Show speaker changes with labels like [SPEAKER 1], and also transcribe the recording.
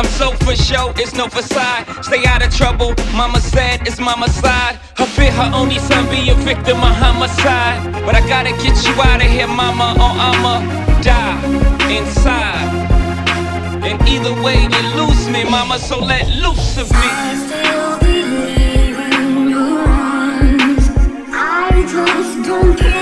[SPEAKER 1] I'm so for sure, it's no facade. Stay out of trouble, mama said it's mama's side. Her fear her only son be a victim of homicide. But I gotta get you out of here, mama, or I'ma die inside. And either way you lose me, mama, so let loose of me.
[SPEAKER 2] I still believe in your eyes. I just don't care.